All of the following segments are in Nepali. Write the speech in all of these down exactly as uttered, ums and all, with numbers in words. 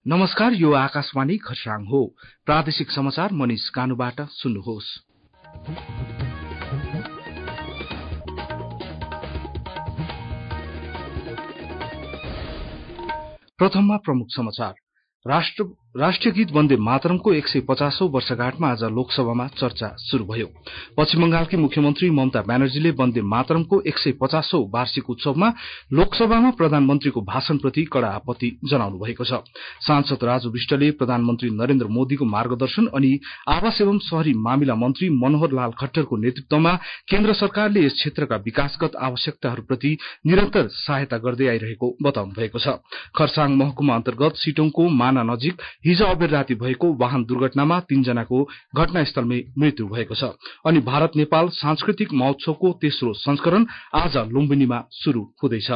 नमस्कार, यो आकाशवाणी खरसाङ हो। प्रादेशिक समाचार मनिष कानुबाट सुन्नुहोस्। प्रथममा प्रमुख समाचार। राष्ट्र राष्ट्रिय गीत वन्दे मातरमको एक सय पचासौं वर्षगाँठमा आज लोकसभामा चर्चा शुरू भयो। पश्चिम बंगालकी मुख्यमन्त्री ममता ब्यानर्जीले वन्दे मातरमको एक सय पचासौं वार्षिक उत्सवमा लोकसभामा प्रधानमन्त्रीको भाषणप्रति कड़ा आपत्ति जनाउनु भएको छ। सांसद राजु विष्टले प्रधानमन्त्री नरेन्द्र मोदीको मार्गदर्शन अनि आवास एवं शहरी मामिला मन्त्री मनोहर लाल खट्टरको नेतृत्वमा केन्द्र सरकारले यस क्षेत्रका विकासगत आवश्यकताहरूप्रति निरन्तर सहायता गर्दै आइरहेको बताउनु भएको छ। खरसाङ महकुमा अन्तर्गत सिटोङको माना नजिक हिज अबेर राति भएको वाहन दुर्घटनामा तीनजनाको घटनास्थलमै मृत्यु भएको छ अनि भारत नेपाल सांस्कृतिक महोत्सवको तेस्रो संस्करण आज लुम्बिनीमा शुरू हुँदैछ।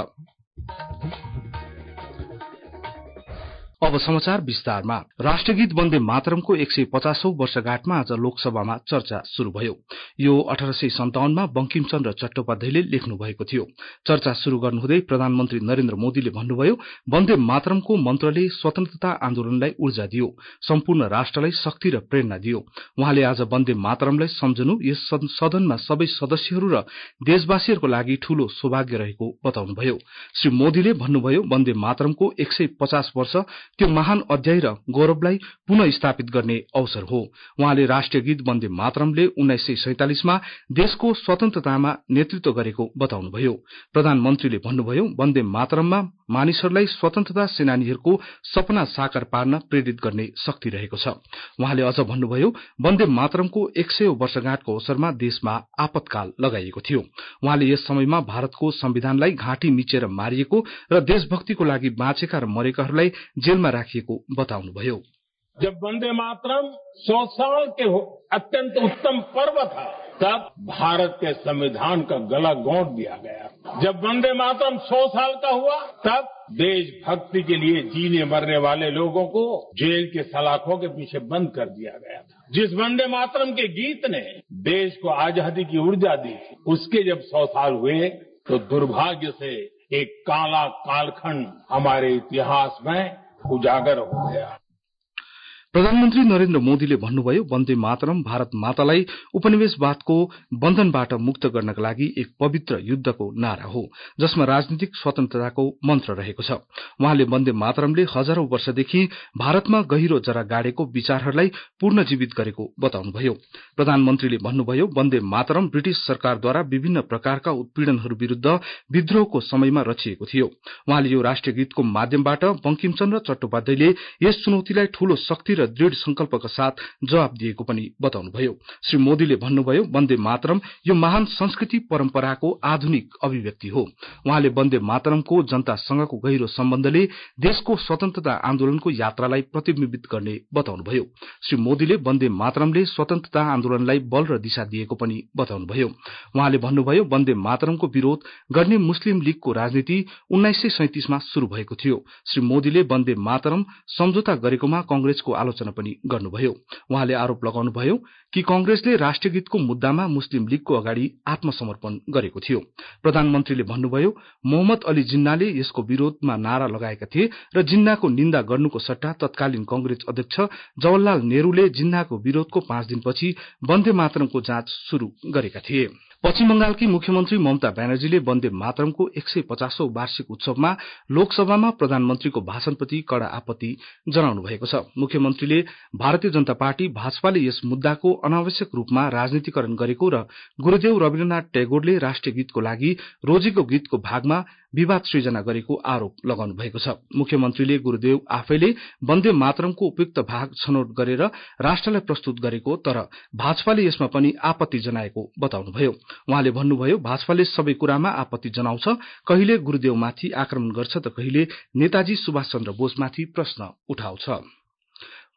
अब समाचार विस्तारमा। राष्ट्रगीत वन्दे मातरमको एक सय पचासौं वर्षगाँठमा आज लोकसभामा चर्चा शुरू भयो। यो अठार सय सन्ताउनमा बंकिमचन्द्र चट्टोपाध्यायले लेख्नु भएको थियो। चर्चा शुरू गर्नुहुँदै प्रधानमन्त्री नरेन्द्र मोदीले भन्नुभयो, वन्दे मातरमको मन्त्रले स्वतन्त्रता आन्दोलनलाई ऊर्जा दियो, सम्पूर्ण राष्ट्रलाई शक्ति र प्रेरणा दियो। उहाँले आज वन्दे मातरमलाई सम्झनु यस सदनमा सबै सदस्यहरू र देशवासीहरूको लागि ठूलो सौभाग्य रहेको बताउनुभयो। श्री मोदीले भन्नुभयो, वन्दे मातरमको एक सय पचास वर्ष त्यो महान अध्याय र गौरवलाई पुनः स्थापित गर्ने अवसर हो। उहाँले राष्ट्रिय गीत वन्दे मातरमले उन्नाइस सय सैंतालिसमा देशको स्वतन्त्रतामा नेतृत्व गरेको बताउनुभयो। प्रधानमन्त्रीले भन्नुभयो, वन्दे मातरममा मानिसहरूलाई स्वतन्त्रता सेनानीहरूको सपना साकार पार्न प्रेरित गर्ने शक्ति रहेको छ। उहाँले अझ भन्नुभयो, वन्दे मातरमको एक सय वर्षगाँठको अवसरमा देशमा आपतकाल लगाइएको थियो। उहाँले यस समयमा भारतको संविधानलाई घाँटी मिचेर मारिएको र देशभक्तिको लागि बाँचेका र मरेकाहरूलाई जेलमा राखिएको बताउनुभयो। जब वन्दे मातरम सौ साल के अत्यंत उत्तम पर्व था, तब भारत के संविधान का गला घोंट दिया गया। जब वन्दे मातरम सौ साल का हुआ, तब देशभक्ति के लिए जीने मरने वाले लोगों को जेल के सलाखों के पीछे बंद कर दिया गया था। जिस वन्दे मातरम के गीत ने देश को आजादी की ऊर्जा दी, उसके जब सौ साल हुए तो दुर्भाग्य से एक काला कालखंड हमारे इतिहास में उजागर हो गया। प्रधानमन्त्री नरेन्द्र मोदीले भन्नुभयो, वन्दे मातरम भारत मातालाई उपनिवेशवादको बन्धनबाट मुक्त गर्नका लागि एक पवित्र युद्धको नारा हो, जसमा राजनीतिक स्वतन्त्रताको मन्त्र रहेको छ। उहाँले वन्दे मातरमले हजारौं वर्षदेखि भारतमा गहिरो जरा गाडेको विचारहरूलाई पुनर्जीवित गरेको बताउनुभयो। प्रधानमन्त्रीले भन्नुभयो, वन्दे मातरम ब्रिटिश सरकारद्वारा विभिन्न प्रकारका उत्पीड़नहरू विरूद्ध विद्रोहको समयमा रचिएको थियो। उहाँले यो राष्ट्रिय गीतको माध्यमबाट बंकिमचन्द्र चट्टोपाध्यायले यस चुनौतीलाई ठूलो शक्ति र दृढ़ संकल्पका साथ जवाब दिएको पनि बताउनुभयो। श्री मोदीले भन्नुभयो, वन्दे मातरम यो महान संस्कृति परम्पराको आधुनिक अभिव्यक्ति हो। उहाँले वन्दे मातरमको जनतासँगको गहिरो सम्बन्धले देशको स्वतन्त्रता आन्दोलनको यात्रालाई प्रतिबिम्बित गर्ने बताउनुभयो। श्री मोदीले वन्दे मातरमले स्वतन्त्रता आन्दोलनलाई बल र दिशा दिएको पनि बताउनुभयो। उहाँले भन्नुभयो, वन्दे मातरमको विरोध गर्ने मुस्लिम लीगको राजनीति उन्नाइस सय सैंतिसमा शुरू भएको थियो। श्री मोदीले वन्दे मातरम सम्झौता गरेकोमा कंग्रेसको आलोचना पनि गर्नुभयो। उहाँले आरोप लगाउनुभयो कि कंग्रेसले राष्ट्रिय गीतको मुद्दामा मुस्लिम लीगको अगाडि आत्मसमर्पण गरेको थियो। प्रधानमन्त्रीले भन्नुभयो, मोहम्मद अली जिन्नाले यसको विरोधमा नारा लगाएका थिए र जिन्नाको निन्दा गर्नुको सट्टा तत्कालीन कंग्रेस अध्यक्ष जवाहरलाल नेहरूले जिन्नाको विरोधको पाँच दिनपछि वन्दे मातरमको जाँच शुरू गरेका थिए। पश्चिम बंगालकी मुख्यमन्त्री ममता ब्यानर्जीले वन्दे मातरमको एक सय पचासौं वार्षिक उत्सवमा लोकसभामा प्रधानमन्त्रीको भाषणप्रति कड़ा आपत्ति जनाउनु भएको छ। मुख्यमन्त्रीले भारतीय जनता पार्टी भाजपाले यस मुद्दाको अनावश्यक रूपमा राजनीतिकरण गरेको र गुरूदेव रविन्द्रनाथ टैगोरले राष्ट्रिय गीतको लागि रोजेको गीतको भागमा विवाद सृजना गरेको आरोप लगाउनु भएको छ। मुख्यमन्त्रीले गुरूदेव आफैले वन्दे मातरमको उपयुक्त भाग छनौट गरेर राष्ट्रलाई प्रस्तुत गरेको, तर भाजपाले यसमा पनि आपत्ति जनाएको बताउनुभयो। उहाँले भन्नुभयो, भाजपाले सबै कुरामा आपत्ति जनाउँछ, कहिले गुरूदेवमाथि आक्रमण गर्छ त कहिले नेताजी सुभाष चन्द्र बोसमाथि प्रश्न उठाउँछ।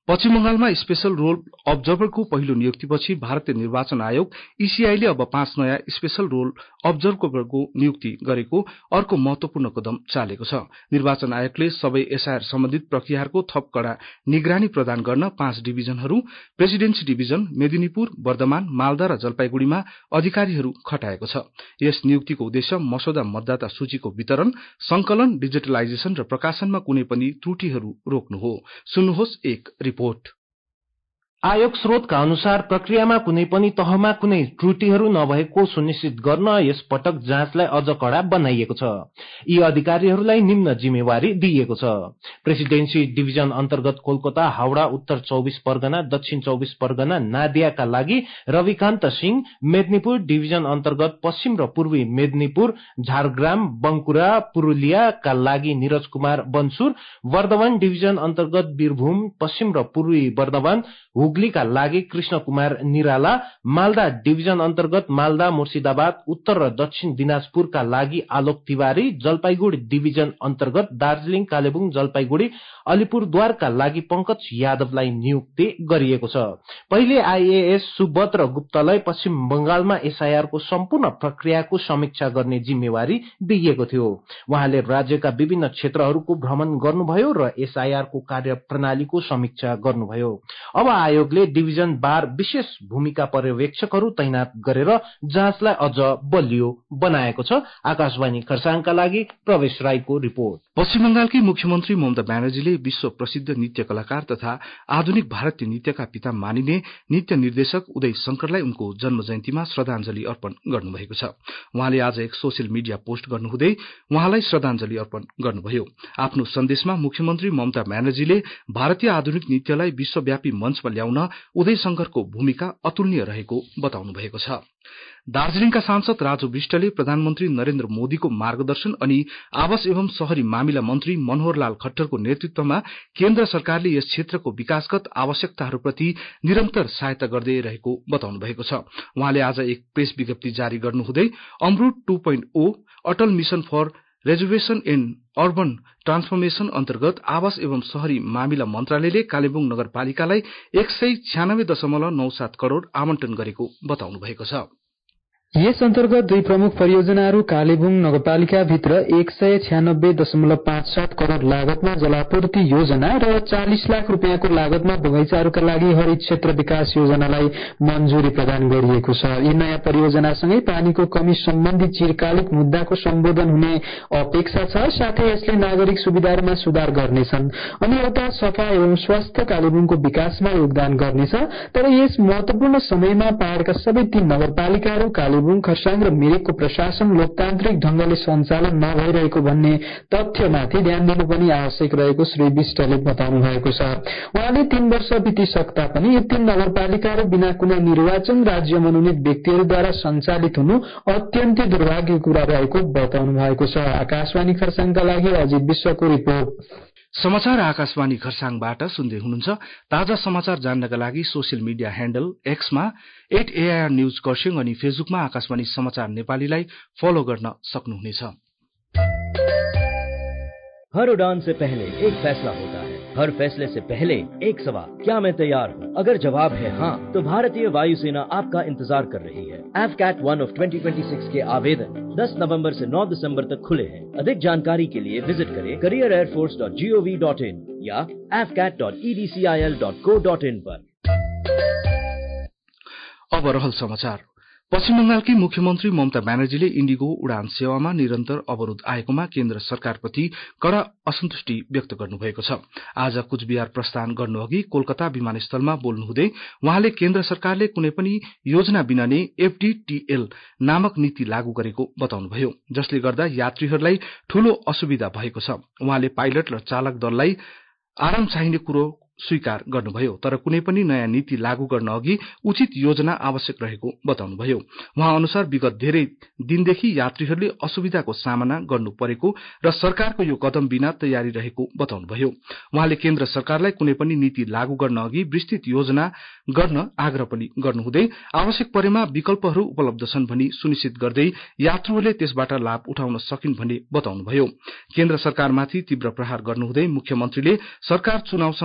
पश्चिम बंगालमा स्पेशल रोल अब्जर्भरको पहिलो नियुक्तिपछि भारतीय निर्वाचन आयोग ईसीआईले अब पाँच नयाँ स्पेशल रोल अब्जर्भरको नियुक्ति गरेको अर्को महत्वपूर्ण कदम चालेको छ। निर्वाचन आयोगले सबै एसआईआर सम्बन्धित प्रक्रियाहरूको थप कड़ा निगरानी प्रदान गर्न पाँच डिभिजनहरू प्रेसिडेन्सी डिभिजन मेदिनीपुर वर्धमान मालदा र जलपाईगुड़ीमा अधिकारीहरू खटाएको छ। यस नियुक्तिको उद्देश्य मसौदा मतदाता सूचीको वितरण, संकलन, डिजिटलाइजेशन र प्रकाशनमा कुनै पनि त्रुटिहरू रोक्नु हो। सुन्नुहोस् एक रिपोर्ट। आयोग स्रोतका अनुसार प्रक्रियामा कुनै पनि तहमा कुनै त्रुटिहरू नभएको सुनिश्चित गर्न यस पटक जाँचलाई अझ कड़ा बनाइएको छ। यी अधिकारीहरूलाई निम्न जिम्मेवारी दिइएको छ। प्रेसिडेन्सी डिभिजन अन्तर्गत कोलकाता, हावड़ा, उत्तर चौबिस परगना, दक्षिण चौबिस परगना, नादियाका लागि रविकान्त सिंह, मेदिनीपुर डिभिजन अन्तर्गत पश्चिम र पूर्वी मेदिनीपुर, झारग्राम, बंकुरा, पुरुलियाका लागि निरज कुमार बन्सुर, वर्धमान डिभिजन अन्तर्गत वीरभूम, पश्चिम र पूर्वी वर्धमान, हुगलीका लागि कृष्ण कुमार निराला, मालदा डिभिजन अन्तर्गत मालदा, मुर्शिदाबाद, उत्तर र दक्षिण दिनाजपुरका लागि आलोक तिवारी, जलपाईगुड़ी डिभिजन अन्तर्गत दार्जीलिङ, कालेबुङ, जलपाईगुड़ी, अलिपुरद्वारका लागि पंकज यादवलाई नियुक्ति गरिएको छ। पहिले आईएएस सुभद्र गुप्तलाई पश्चिम बंगालमा एसआईआरको सम्पूर्ण प्रक्रियाको समीक्षा गर्ने जिम्मेवारी दिइएको थियो। उहाँले राज्यका विभिन्न क्षेत्रहरूको भ्रमण गर्नुभयो र एसआईआरको कार्यप्रणालीको समीक्षा गर्नुभयो। अब आयोगले डिभिजन बार विशेष भूमिका पर्यवेक्षकहरू तैनात गरेर जाँचलाई अझ बलियो बनाएको छ। आकाशवाणी खरसाङका लागि प्रवेश राईको रिपोर्ट। पश्चिम बंगालकी मुख्यमन्त्री ममता ब्यानर्जीले विश्व प्रसिद्ध नृत्य कलाकार तथा आधुनिक भारतीय नृत्यका पिता मानिने नृत्य निर्देशक उदय शंकरलाई उनको जन्म जयन्तीमा श्रद्धांजलि अर्पण गर्नुभएको छ। उहाँले आज एक सोशल मीडिया पोस्ट गर्नुहुँदै उहाँलाई श्रद्धांजलि अर्पण गर्नुभयो। आफ्नो सन्देशमा मुख्यमन्त्री ममता ब्यानर्जीले भारतीय आधुनिक नृत्यलाई विश्वव्यापी मञ्चमा ल्याउन उदय शंकरको भूमिका अतुलनीय रहेको बताउनु भएको छ। दार्जीलिङका सांसद राजु विष्टले प्रधानमन्त्री नरेन्द्र मोदीको मार्गदर्शन अनि आवास एवं शहरी मामिला मन्त्री मनोहर लाल खट्टरको नेतृत्वमा केन्द्र सरकारले यस क्षेत्रको विकासगत आवश्यकताहरूप्रति निरन्तर सहायता गर्दै रहेको बताउनु भएको छ। उहाँले आज एक प्रेस विज्ञप्ति जारी गर्नुहुँदै AMRUT two point o Atal mission for rejuvenation and urban transformation अन्तर्गत आवास एवं शहरी मामिला मन्त्रालयले कालेबुङ नगरपालिकालाई एक सय छ्यानब्बे दशमलव नौ सात करोड़ आवन्टन गरेको बताउनु भएको छ। यस अन्तर्गत दुई प्रमुख परियोजनाहरू कालेबुङ नगरपालिका भित्र एक सय छ्यानब्बे दशमलव पाँच सात करोड़ लागतमा जलापूर्ति योजना र चालिस लाख रुपियाँको लागतमा बगैँचाहरूका लागि हरित क्षेत्र विकास योजनालाई मञ्जुरी प्रदान गरिएको छ। यी नयाँ परियोजनासँगै पानीको कमी सम्बन्धी चिरकालिक मुद्दाको सम्बोधन हुने अपेक्षा छ। साथै यसले नागरिक सुविधाहरूमा सुधार गर्नेछन् अनि एउटा सफा एवं स्वस्थ कालेबुङको विकासमा योगदान गर्नेछ। तर यस महत्वपूर्ण समयमा पहाड़का सबै तीन नगरपालिकाहरू कालेबुङ, खरसाङ र मिरिकको प्रशासन लोकतान्त्रिक ढंगले सञ्चालन नभइरहेको भन्ने तथ्यमाथि ध्यान दिनु पनि आवश्यक रहेको श्री विष्टले बताउनु भएको छ। उहाँले तीन वर्ष बितिसक्दा पनि यी तीन नगरपालिकाहरू बिना कुनै निर्वाचन राज्य मनोनित व्यक्तिहरूद्वारा सञ्चालित हुनु अत्यन्तै दुर्भाग्यको कुरा रहेको बताउनु भएको छ। आकाशवाणी खरसाङका लागि अजित विश्वको रिपोर्ट। समाचार आकाशवाणी खरसाङबाट सुन्दै हुनुहुन्छ। ताजा समाचार जान्नका लागि सोशल मिडिया ह्यान्डल एक्समा एट एआईआर न्यूज खरसाङ अनि फेसबुकमा आकाशवाणी समाचार नेपालीलाई फलो गर्न सक्नुहुनेछ। हर उड़ान से पहले एक फैसला होता है, हर फैसले से पहले एक सवाल, क्या मैं तैयार हूँ? अगर जवाब है हाँ, तो भारतीय वायुसेना आपका इंतजार कर रही है। F cat one of twenty twenty six के आवेदन दस नवंबर से नौ दिसंबर तक खुले हैं। अधिक जानकारी के लिए विजिट करें career air force dot G O V dot in या F cat dot E D C I L dot co dot in पर। अब रहल समाचार। पश्चिम बंगालकी मुख्यमन्त्री ममता ब्यानर्जीले इन्डिगो उडान सेवामा निरन्तर अवरोध आएकोमा केन्द्र सरकारप्रति कड़ा असन्तुष्टि व्यक्त गर्नुभएको छ। आज कुचबिहार प्रस्थान गर्नुअघि कोलकाता विमानस्थलमा बोल्नुहुँदै उहाँले केन्द्र सरकारले कुनै पनि योजना बिना नै एफडीटीएल नामक नीति लागू गरेको बताउनुभयो, जसले गर्दा यात्रीहरूलाई ठूलो असुविधा भएको छ। उहाँले पाइलट र चालक दललाई आराम चाहिने कुरो स्वीकार गर्नुभयो, तर कुनै पनि नयाँ नीति लागू गर्न अघि उचित योजना आवश्यक रहेको बताउनुभयो। उहाँ अनुसार विगत धेरै दिनदेखि यात्रीहरूले असुविधाको सामना गर्नु परेको र सरकारको यो कदम बिना तयारी रहेको बताउनुभयो। उहाँले केन्द्र सरकारलाई कुनै पनि नीति लागू गर्न अघि विस्तृत योजना गर्न आग्रह पनि गर्नुहुँदै आवश्यक परेमा विकल्पहरू उपलब्ध छन् भनी सुनिश्चित गर्दै यात्रुहरूले त्यसबाट लाभ उठाउन सकिन् भन्ने बताउनुभयो। केन्द्र सरकारमाथि तीव्र प्रहार गर्नुहुँदै मुख्यमन्त्रीले सरकार चुनावसँग मात्र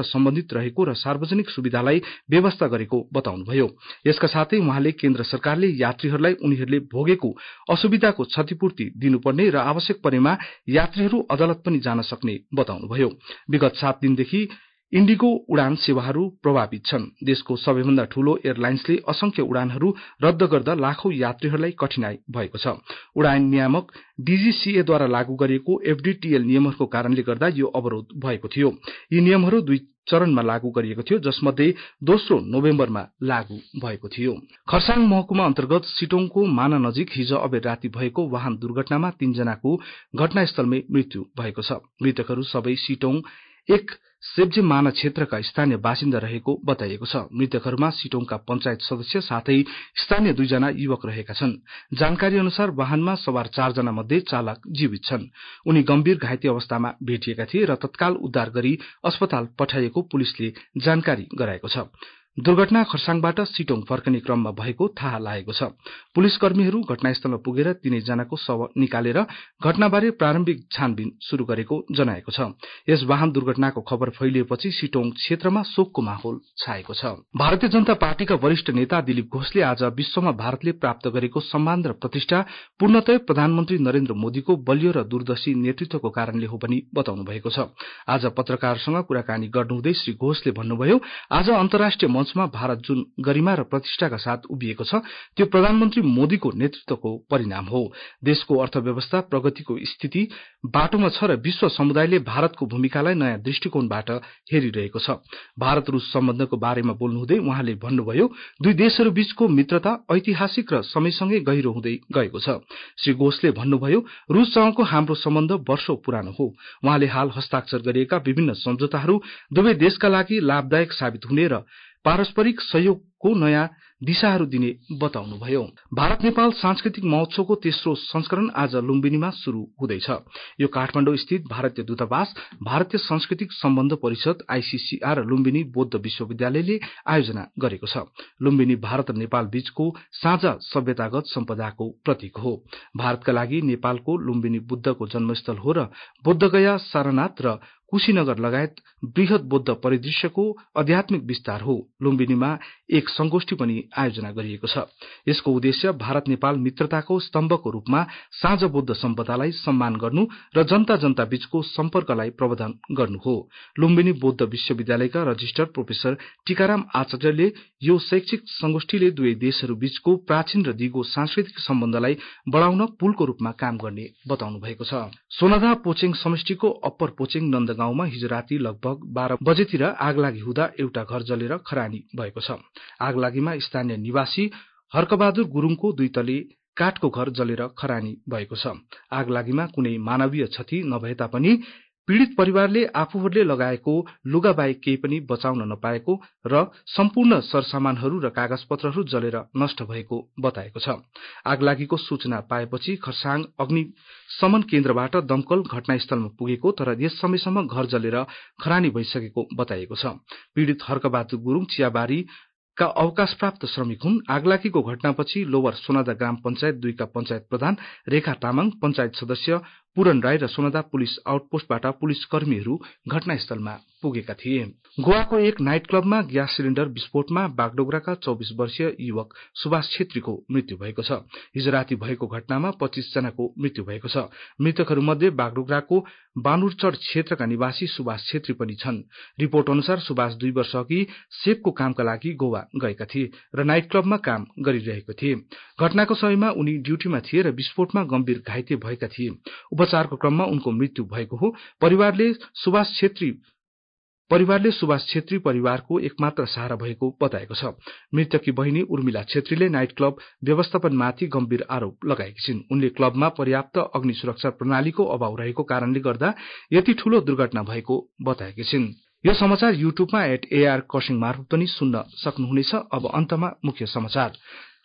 सम्बन्धित रहेको र सार्वजनिक सुविधालाई व्यवस्था गरेको बताउनुभयो। यसका साथै उहाँले केन्द्र सरकारले यात्रीहरूलाई उनीहरूले भोगेको असुविधाको क्षतिपूर्ति दिनुपर्ने र आवश्यक परेमा यात्रीहरू अदालत पनि जान सक्ने बताउनुभयो। विगत सात दिनदेखि इण्डिगो उडान सेवाहरू प्रभावित छन्। देशको सबैभन्दा ठूलो एयरलाइन्सले असंख्य उडानहरू रद्द गर्दा लाखौं यात्रीहरूलाई कठिनाई भएको छ। उडान नियामक डीजीसीएद्वारा लागू गरिएको एफडीटीएल नियमहरूको कारणले गर्दा यो अवरोध भएको थियो। यी नियमहरू दुई चरणमा लागू गरिएको थियो, जसमध्ये दोस्रो नोभेम्बरमा लागू भएको थियो। खरसाङ महकुमा अन्तर्गत सिटोङको माना नजिक हिज अबेर राति भएको वाहन दुर्घटनामा तीनजनाको घटनास्थलमै मृत्यु भएको छ। मृतकहरू सबै सिटोङ एक सेब्जे माना क्षेत्रका स्थानीय बासिन्दा रहेको बताइएको छ। मृतकहरूमा सिटोङका पञ्चायत सदस्य साथै स्थानीय दुईजना युवक रहेका छन्। जानकारी अनुसार वाहनमा सवार चारजना मध्ये चालक जीवित छन्। उनी गम्भीर घाइते अवस्थामा भेटिएका थिए र तत्काल उद्धार गरी अस्पताल पठाइएको पुलिसले जानकारी गराएको छ। दुर्घटना खरसाङबाट सिटोङ फर्कने क्रममा भएको थाहा लागेको छ। पुलिस कर्मीहरू घटनास्थलमा पुगेर तीनैजनाको शव निकालेर घटनाबारे प्रारम्भिक छानबिन शुरू गरेको जनाएको छ। यस वाहन दुर्घटनाको खबर फैलिएपछि सिटोङ क्षेत्रमा शोकको माहौल छाएको छ। भारतीय जनता पार्टीका वरिष्ठ नेता दिलीप घोषले आज विश्वमा भारतले प्राप्त गरेको सम्मान र प्रतिष्ठा पूर्णतः प्रधानमन्त्री नरेन्द्र मोदीको बलियो र दूरदर्शी नेतृत्वको कारणले हो भनी बताउनु भएको छ। आज पत्रकारसँग कुराकानी गर्नुहुँदै श्री घोषले भन्नुभयो, आज अन्तर्राष्ट्रिय मञ्चमा भारत जुन गरिमा र प्रतिष्ठाका साथ उभिएको छ त्यो प्रधानमन्त्री मोदीको नेतृत्वको परिणाम हो। देशको अर्थव्यवस्था प्रगतिको स्थिति बाटोमा छ र विश्व समुदायले भारतको भूमिकालाई नयाँ दृष्टिकोणबाट हेरिरहेको छ। भारत रूस सम्बन्धको बारेमा बोल्नुहुँदै उहाँले भन्नुभयो, दुई देशहरू बीचको मित्रता ऐतिहासिक र समयसँगै गहिरो हुँदै गएको छ। श्री घोषले भन्नुभयो, रूससँगको हाम्रो सम्बन्ध वर्षौं पुरानो हो। उहाँले हाल हस्ताक्षर गरिएका विभिन्न सम्झौताहरू दुवै देशका लागि लाभदायक साबित हुने र पारस्परिक सहयोगको नयाँ दिशाहरू दिने बताउनुभयो। भारत नेपाल सांस्कृतिक महोत्सवको तेस्रो संस्करण आज लुम्बिनीमा शुरू हुँदैछ। यो काठमाडौँ स्थित भारतीय दूतावास, भारतीय सांस्कृतिक सम्बन्ध परिषद आईसीसीआर र लुम्बिनी बौद्ध विश्वविद्यालयले आयोजना गरेको छ। लुम्बिनी भारत र नेपाल बीचको साझा सभ्यतागत सम्पदाको प्रतीक हो। भारतका लागि नेपालको लुम्बिनी बुद्धको जन्मस्थल हो र बोद्धगया, सारनाथ र कुशीनगर लगायत वृहत बौद्ध परिदृश्यको आध्यात्मिक विस्तार हो। लुम्बिनीमा एक संगोष्ठी पनि आयोजना गरिएको छ। यसको उद्देश्य भारत नेपाल मित्रताको स्तम्भको रूपमा साझा बौद्ध सम्पदालाई सम्मान गर्नु र जनता जनता बीचको सम्पर्कलाई प्रवर्धन गर्नु हो। लुम्बिनी बौद्ध विश्वविद्यालयका रजिस्टर प्रोफेसर टीकाराम आचार्यले यो शैक्षिक संगोष्ठीले दुवै देशहरू बीचको प्राचीन र दिगो सांस्कृतिक सम्बन्धलाई बढ़ाउन पुलको रूपमा काम गर्ने बताउनु भएको छ। सोनादा पोचेङ समष्टिको अप्पर पोचेङ नन्दगाउँमा हिज राति लगभग बाह्र बजेतिर आगलागी हुँदा एउटा घर जलेर खरानी भएको छ। आगलागीमा स्थानीय निवासी हर्कबहादुर गुरूङको दुई तले काठको घर जलेर खरानी भएको छ। आगलागीमा कुनै मानवीय क्षति नभए तापनि पीड़ित परिवारले आफूहरूले लगाएको लुगा बाहेक केही पनि बचाउन नपाएको र सम्पूर्ण सरसामानहरू र कागजपत्रहरू जलेर नष्ट भएको बताएको छ। आगलागीको सूचना पाएपछि खरसाङ अग्निशमन केन्द्रबाट दमकल घटनास्थलमा पुगेको, तर यस समयसम्म घर जलेर खरानी भइसकेको बताइएको छ। पीड़ित हर्कबहादुर गुरूङ चियाबारी का अवकाश प्राप्त श्रमिक हुन्। आगलागीको घटनापछि लोवर सोनादा ग्राम पञ्चायत दुईका पञ्चायत प्रधान रेखा तामाङ, पञ्चायत सदस्य पूरन राई र सोनादा पुलिस आउटपोस्टबाट पुलिस कर्मीहरू घटनास्थलमा पुगेका थिए। गोवाको एक नाइट क्लबमा ग्यास सिलिण्डर विस्फोटमा बागडोगराका चौबिस वर्षीय युवक सुभाष छेत्रीको मृत्यु भएको छ। हिज राति भएको घटनामा पच्चीस जनाको मृत्यु भएको छ। मृतकहरूमध्ये बागडोगराको बानुरचड़ क्षेत्रका निवासी सुभाष छेत्री पनि छन्। रिपोर्ट अनुसार सुभाष दुई वर्ष अघि सेपको कामका लागि गोवा गएका थिए र नाइट क्लबमा काम गरिरहेको थिए। घटनाको समयमा उनी ड्यूटीमा थिए र विस्फोटमा गम्भीर घाइते भएका थिए। उपचारको क्रममा उनको मृत्यु भएको हो। परिवारले सुभाष छेत्री परिवारले सुभाष छेत्री परिवारको एकमात्र सहारा भएको बताएको छ। मृतककी बहिनी उर्मिला छेत्रीले नाइट क्लब व्यवस्थापनमाथि गम्भीर आरोप लगाएकी छिन्। उनले क्लबमा पर्याप्त अग्नि सुरक्षा प्रणालीको अभाव रहेको कारणले गर्दा यति ठूलो दुर्घटना भएको बताएकी छिन्। यो समाचार युट्युबमा एट एआर कर्सिङ मार्फत पनि सुन्न सक्नुहुनेछ। अब अन्तमा मुख्य समाचार।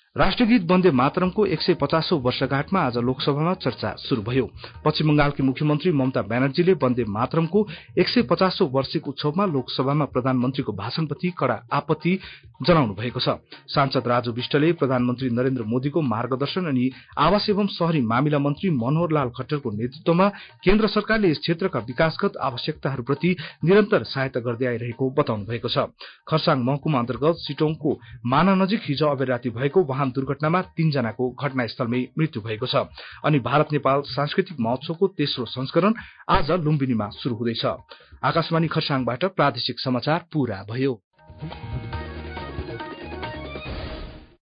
राष्ट्रगीत वन्दे मातरमको एक सय पचासौं वर्षगाँठमा आज लोकसभामा चर्चा शुरू भयो। पश्चिम बंगालकी मुख्यमन्त्री ममता ब्यानर्जीले वन्दे मातरमको एक सय पचासौं वार्षिक उत्सवमा लोकसभामा प्रधानमन्त्रीको भाषणप्रति कड़ा आपत्ति जनाउनु भएको छ। सांसद राजु विष्टले प्रधानमन्त्री नरेन्द्र मोदीको मार्गदर्शन अनि आवास एवं शहरी मामिला मन्त्री मनोहर लाल खट्टरको नेतृत्वमा केन्द्र सरकारले यस क्षेत्रका विकासगत आवश्यकताहरूप्रति निरन्तर सहायता गर्दै आइरहेको बताउनु भएको छ। खरसाङ महकुमा अन्तर्गत सिटोङको माना नजिक हिजो अबेरराती भएको वाहन दुर्घटनामा तीनजनाको घटनास्थलमै मृत्यु भएको छ। अनि भारत नेपाल सांस्कृतिक महोत्सवको तेस्रो संस्करण आज लुम्बिनीमा शुरू हुँदैछ। आकाशवाणी खरसाङबाट प्रादेशिक समाचार पूरा भयो।